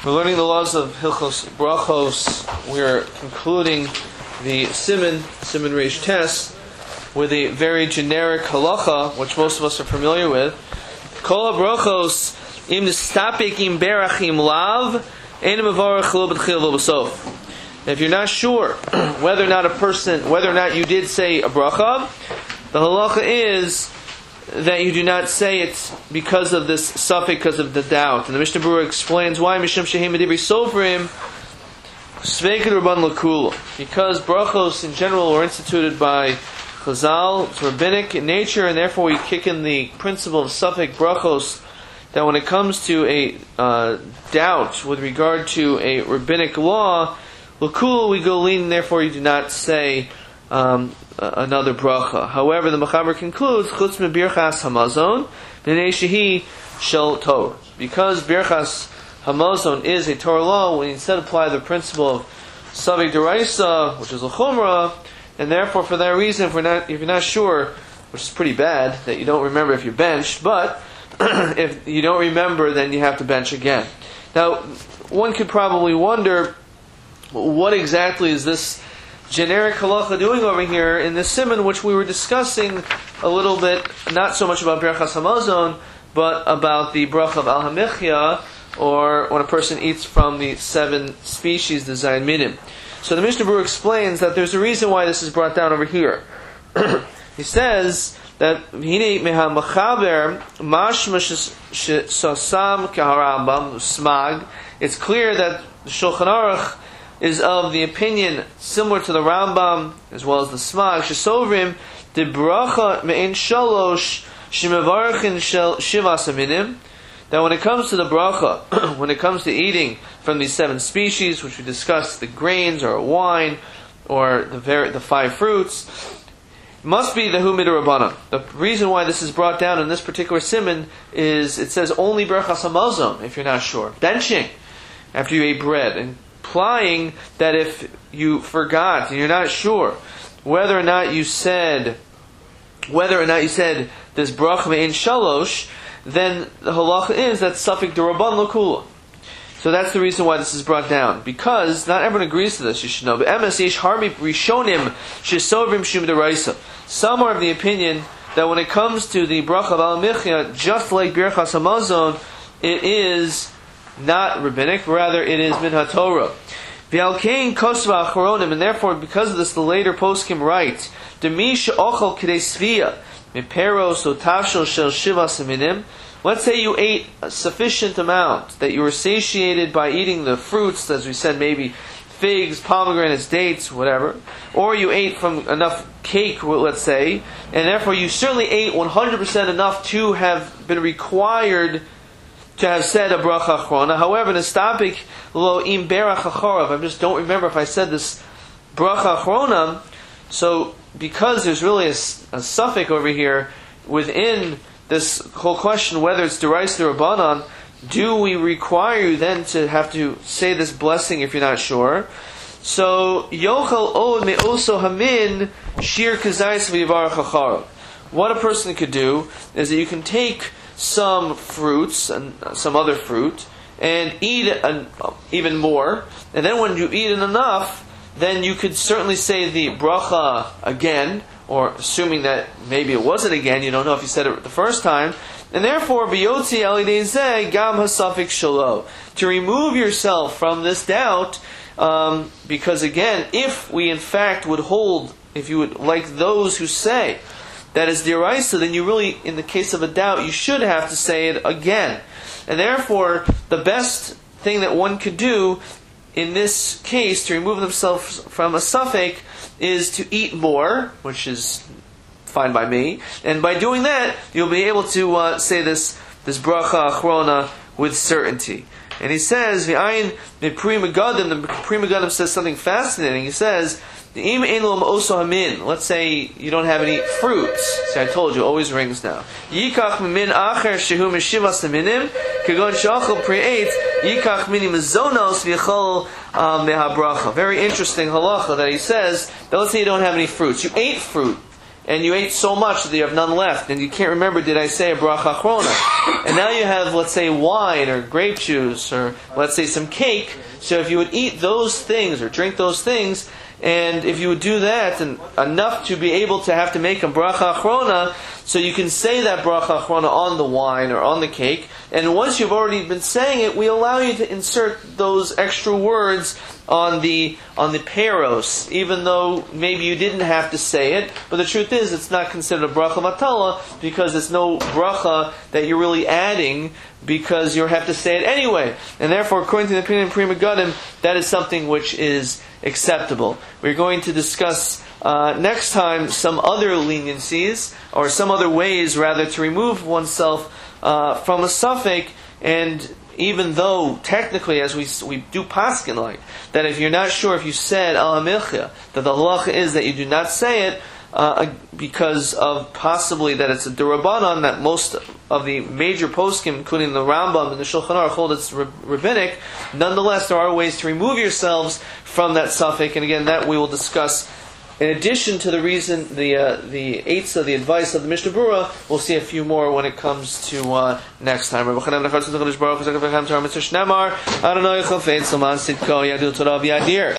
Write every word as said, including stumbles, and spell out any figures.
We're learning the laws of Hilchos Brachos. We're concluding the Siman, Siman Reish Tes, with a very generic halacha, which most of us are familiar with. Kol Brachos im nistapik im berachim lav ein mevarach lo b'tchil lo b'sof. If you're not sure whether or not a person, whether or not you did say a bracha, the halacha is that you do not say it because of this suffix, because of the doubt. And the Mishnah Berurah explains why Mishum Shehim Medivri Sofrim Sveikid Rabban Lakula. Because brachos in general were instituted by Chazal, it's rabbinic in nature, and therefore we kick in the principle of suffix brachos, that when it comes to a uh, doubt with regard to a rabbinic law, Lakula we go lean, and therefore you do not say um, another bracha. However, the Mechaber concludes, Chutz me birchas hamazon, b'nei shehi shel Torah. Because birchas hamazon is a Torah law, we instead apply the principle of savik deraisa, which is a chumrah, and therefore for that reason, if we're not, if you're not sure, which is pretty bad, that you don't remember if you're benched, but if you don't remember, then you have to bench again. Now, one could probably wonder, what exactly is this generic halacha doing over here in this siman, which we were discussing a little bit, not so much about Birchas Hamazon, but about the bracha of Al Hamichya, or when a person eats from the seven species, the Zayin Minim. So the Mishnah Berurah explains that there's a reason why this is brought down over here. He says that Hine meha machaber mashma sasam kaharambam smag. It's clear that the Shulchan Aruch is of the opinion similar to the Rambam as well as the Smag. Shesovrim de bracha me'in shalosh shemevarchin shel shivas aminim. That when it comes to the bracha, when it comes to eating from these seven species, which we discussed, the grains or wine or the ver- the five fruits, must be the humid rabbanan. The reason why this is brought down in this particular siman is it says only berachas hamazon. If you're not sure, benching after you ate bread, and implying that if you forgot and you're not sure whether or not you said whether or not you said this bracha me'in shalosh, then the halacha is that suffix derabban lakula. So that's the reason why this is brought down, because not everyone agrees to this. You should know. But emes yesh harbi rishonim shesovrim shum deraisa. Some are of the opinion that when it comes to the bracha of al michya, just like birchas hamazon, it is not rabbinic, rather it is min haTorah. V'alkein kosva achronim, and therefore because of this the later poskim write, Demi she'ochel k'dei svia miperos o tashel shel shivas minim. Let's say you ate a sufficient amount, that you were satiated by eating the fruits, as we said, maybe figs, pomegranates, dates, whatever, or you ate from enough cake, let's say, and therefore you certainly ate one hundred percent enough to have been required to have said a bracha achrona. However, nistapik lo im berach achorav. I just don't remember if I said this bracha achrona. So, because there's really a, a suffix over here within this whole question, whether it's derais or rabbanan, do we require you then to have to say this blessing if you're not sure? So, yochel od me also hamin shir kazais v'yivarach achorav. What a person could do is that you can take some fruits and some other fruit and eat an, even more, and then when you eat it enough, then you could certainly say the bracha again, or assuming that maybe it wasn't again, you don't know if you said it the first time, and therefore biyotzi alidei zeh gam hasafik shalo, to remove yourself from this doubt, um, because again, if we in fact would hold, if you would like those who say that is deraisa, then you really, in the case of a doubt, you should have to say it again. And therefore, the best thing that one could do in this case to remove themselves from a suffix is to eat more, which is fine by me. And by doing that, you'll be able to uh, say this this bracha achrona with certainty. And he says, "V'ayin Pri Megadim." The Pri Megadim says something fascinating. He says, let's say you don't have any fruits. See, I told you, always rings now. Yikach min acher shehu mishivas minim, kagon shachol pri'et, yikach minim zonos v'chol mehabracha. Very interesting halacha that he says that let's say you don't have any fruits. You ate fruit and you ate so much that you have none left, and you can't remember, did I say a bracha achrona? And now you have, let's say, wine or grape juice, or let's say some cake. So if you would eat those things or drink those things, and if you would do that, and enough to be able to have to make a bracha achrona, so you can say that bracha achrona on the wine or on the cake, and once you've already been saying it, we allow you to insert those extra words on the on the peros, even though maybe you didn't have to say it. But the truth is, it's not considered a bracha matala because it's no bracha that you're really adding, because you have to say it anyway. And therefore, according to the opinion of Pri Megadim, that is something which is acceptable. We're going to discuss uh, next time some other leniencies, or some other ways, rather, to remove oneself uh, from a suffix. And even though technically, as we we do paskin like that, if you're not sure if you said al hamichya, that the halacha is that you do not say it uh, because of possibly that it's a derabanan, that most of the major poskim, including the Rambam and the Shulchan Aruch, hold it's rabbinic. Nonetheless, there are ways to remove yourselves from that suffix, and again, that we will discuss. In addition to the reason, the uh, the eights of the advice of the Mishnah Berurah, we'll see a few more when it comes to uh, next time.